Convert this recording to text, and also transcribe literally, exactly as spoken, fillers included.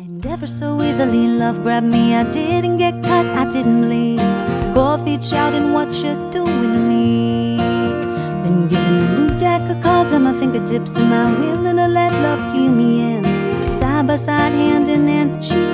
And ever so easily love grabbed me. I didn't get cut, I didn't bleed. Cold feet shouting, what you doing to me? Been given a new deck of cards at my fingertips. Am I willing to let love deal me in? Side by side, hand in hand, cheek